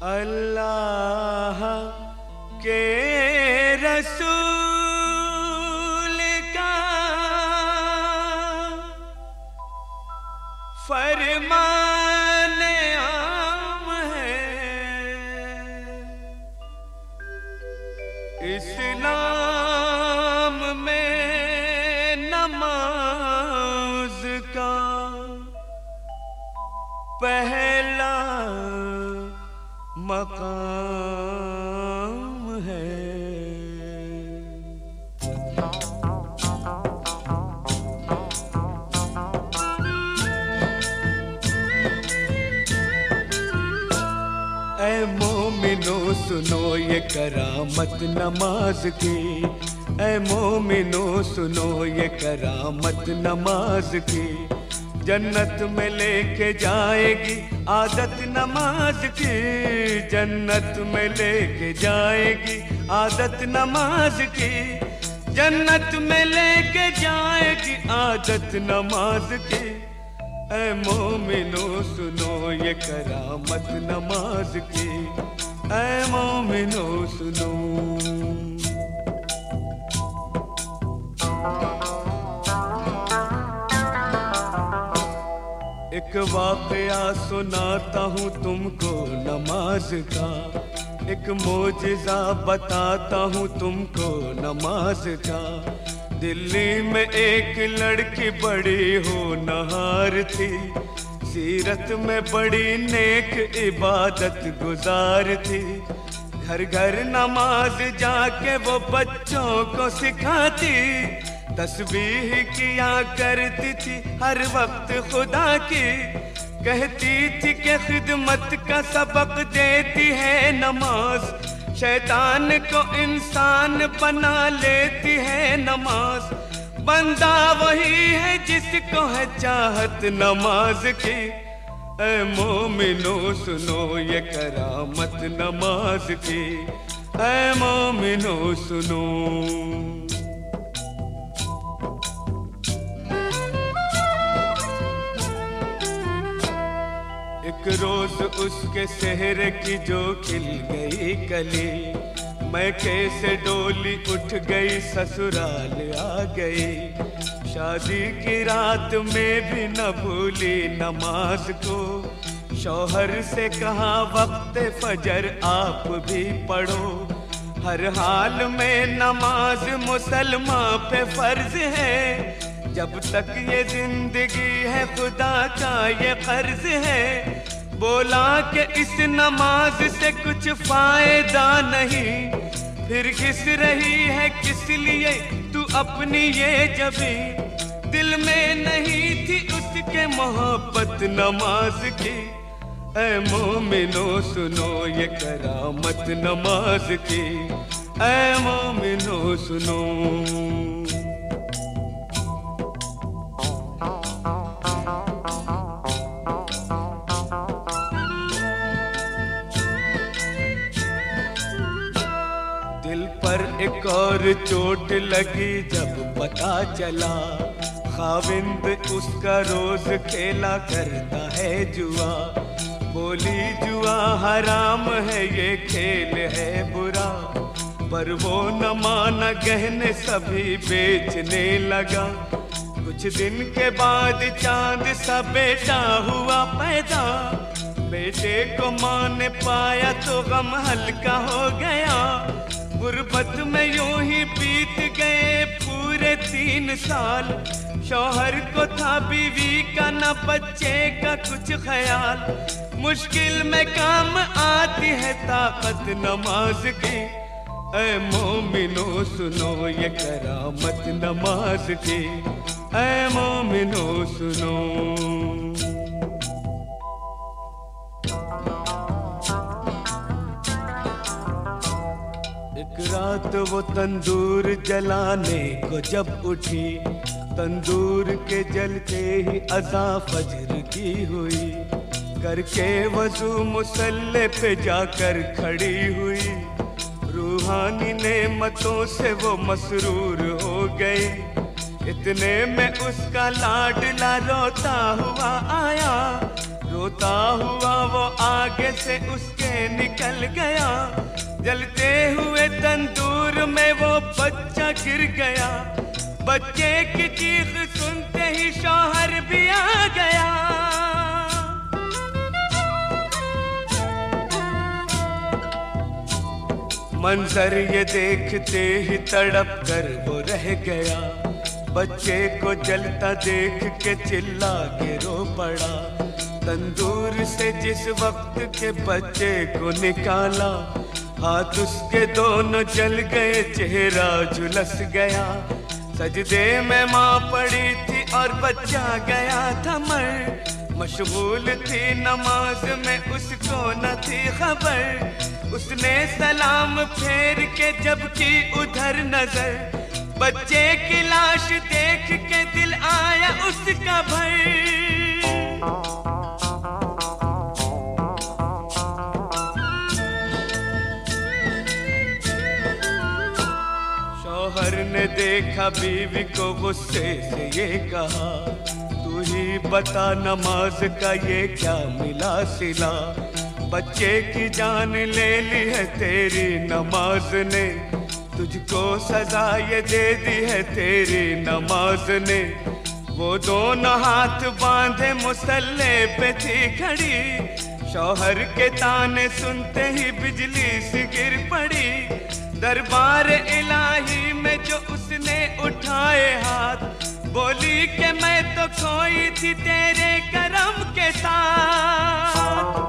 अल्लाह के रसूल का फरमान आम है, इस्लाम में नमाज का पहला मकाम है। ऐ मोमिनो सुनो ये करामत नमाज की, ऐ मोमिनो सुनो ये करामत नमाज की। जन्नत में लेके जाएगी आदत नमाज की, जन्नत में लेके जाएगी आदत नमाज की, जन्नत में लेके जाएगी आदत नमाज की। ऐ मोमिनो सुनो ये करामत नमाज की, ऐ मोमिनो सुनो। एक वाक़या सुनाता हूँ तुमको नमाज का, एक मौजिज़ा बताता हूँ तुमको नमाज का। दिल्ली में एक लड़की बड़ी होनहार थी, सीरत में बड़ी नेक इबादत गुजार थी। घर घर नमाज जाके वो बच्चों को सिखाती, तस्बीह किया करती थी हर वक्त खुदा की। कहती थी कि खिदमत का सबक देती है नमाज, शैतान को इंसान बना लेती है नमाज। बंदा वही है जिसको है चाहत नमाज की। ऐ मोमिनो सुनो ये करामत नमाज की, ऐ मोमिनो सुनो। एक रोज उसके सेहरे की जो खिल गई कली, मैं कैसे डोली उठ गई ससुराल आ गई। शादी की रात में भी न भूली नमाज को, शौहर से कहा वक्त फजर आप भी पढ़ो। हर हाल में नमाज मुसलमान पे फर्ज है, जब तक ये जिंदगी है खुदा का ये कर्ज है। बोला कि इस नमाज से कुछ फायदा नहीं, फिर घिस रही है किस लिए तू अपनी ये जबी। दिल में नहीं थी उसके मोहब्बत नमाज की। ऐ मोमिनो सुनो ये करामत नमाज की, ऐ मोमिनो सुनो। दिल पर एक और चोट लगी जब पता चला, खाविंद उसका रोज खेला करता है जुआ। बोली जुआ हराम है ये खेल है बुरा, पर वो न माना गहने सभी बेचने लगा। कुछ दिन के बाद चांद सा बेटा हुआ पैदा, बेटे को माँ ने पाया तो गम हल्का हो गया। गुर्बत में यूं ही बीत गए पूरे 3 साल, शौहर को था बीवी का न बच्चे का कुछ ख्याल। मुश्किल में काम आती है ताकत नमाज की। ऐ मोमिनो सुनो ये करामत नमाज की, ऐ मोमिनो सुनो। एक रात वो तंदूर जलाने को जब उठी, तंदूर के जलते ही अज़ा फजर की हुई। करके वज़ू मुसल्ले पे जाकर खड़ी हुई, रूहानी नेमतों से वो मसरूर हो गई। इतने में उसका लाडला रोता हुआ आया, रोता हुआ वो आगे से उसके निकल गया, जलते हुए तंदूर में वो बच्चा गिर गया। बच्चे की चीख सुनते ही शौहर भी आ गया। मंजर ये देखते ही तड़प कर वो रह गया। बच्चे को जलता देख के चिल्ला के रो पड़ा। तंदूर से जिस वक्त के बच्चे को निकाला, हाथ उसके दोनों जल गए, चेहरा झुलस गया। सजदे में माँ पड़ी थी और बच्चा गया था मर। मशगूल थी नमाज में, उसको न थी खबर। उसने सलाम फेर के जब की उधर नजर, बच्चे की लाश देख के दिल आया उसका भर। शौहर ने देखा बीवी को, गुस्से से ये कहा, तू ही बता नमाज का ये क्या मिला सिला। बच्चे की जान ले ली है तेरी नमाज ने, तुझको सजा ये दे दी है तेरी नमाज ने। वो दोनों हाथ बांधे मुसल्ले पे थी खड़ी, शौहर के ताने सुनते ही बिजली सी गिर पड़ी। दरबार इलाही में जो उसने उठाए हाथ, बोली कि मैं तो खोई थी तेरे करम के साथ।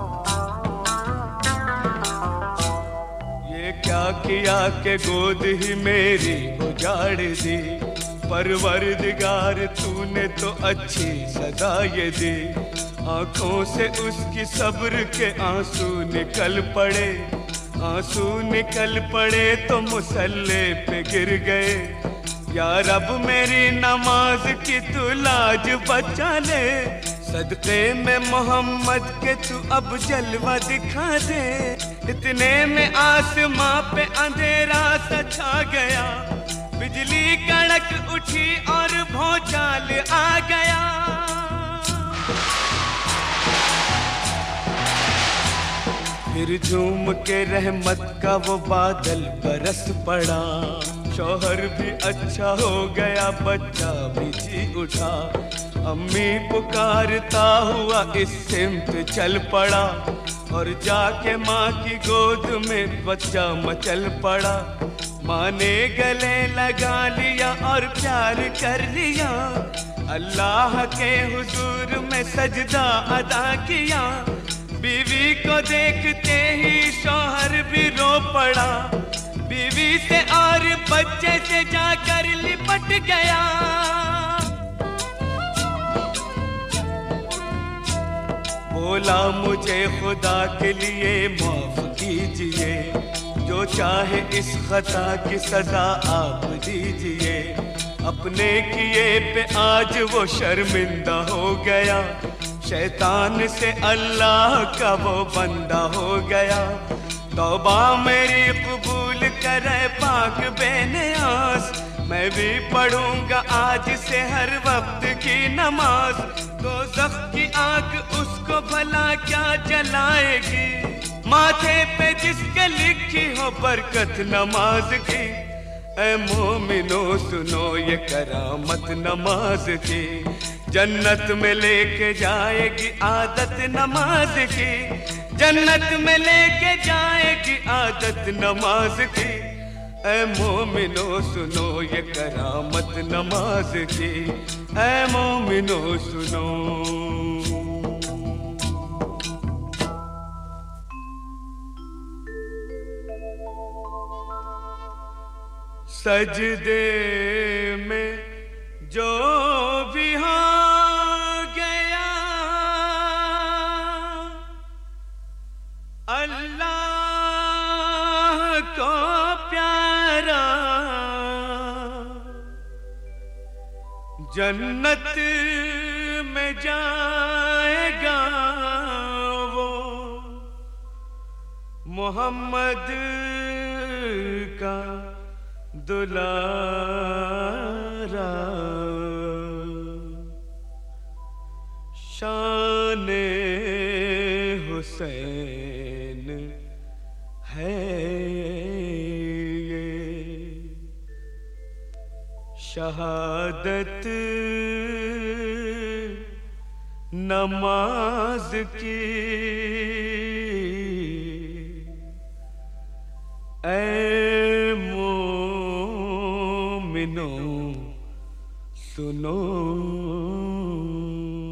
ये क्या किया कि गोद ही मेरी उजाड़ दी, परवरदिगार तूने तो अच्छी सजा ये दी। आंखों से उसकी सब्र के आंसू निकल पड़े, आंसू निकल पड़े तो मुसल्ले पे गिर गए। या रब मेरी नमाज की तू लाज बचा ले, सदक़े में मोहम्मद के तू अब जलवा दिखा दे। इतने में आसमां पे अंधेरा सा छा गया, बिजली कड़क उठी और भौचाल आ गया। फिर झूम के रहमत का वो बादल बरस पड़ा। शौहर भी अच्छा हो गया, बच्चा भी जी उठा। अम्मी पुकारता हुआ इस सिमत चल पड़ा, और जाके माँ की गोद में बच्चा मचल पड़ा। माँ ने गले लगा लिया और प्यार कर लिया, अल्लाह के हुजूर में सजदा अदा किया। बीवी को देखते ही शौहर भी रो पड़ा, बीवी से और बच्चे से जाकर लिपट गया। बोला मुझे खुदा के लिए माफ कीजिए, जो चाहे इस खता की सजा आप दीजिए। अपने किए पे आज वो शर्मिंदा हो गया, शैतान से अल्लाह का वो बंदा हो गया। तौबा मेरी कबूल करे पाक बेनियाज, मैं भी पढ़ूंगा आज से हर वक्त की नमाज। दोज़ख की आग उसको भला क्या जलाएगी, माथे पे जिसके लिखी हो बरकत नमाज की। ऐ मोमिनो सुनो ये करामत नमाज की, जन्नत में लेके जाएगी आदत नमाज की। जन्नत में लेके जाएगी आदत नमाज की। ऐ मोमिनो सुनो ये करामत नमाज की, ऐ मोमिनो सुनो। सजदे में जो भी हो गया, अल्लाह को प्यारा, जन्नत में जाएगा वो, मोहम्मद का दुलारा। शान हुसैन है ये। शहादत नमाज की ऐ मोमिनो सुनो।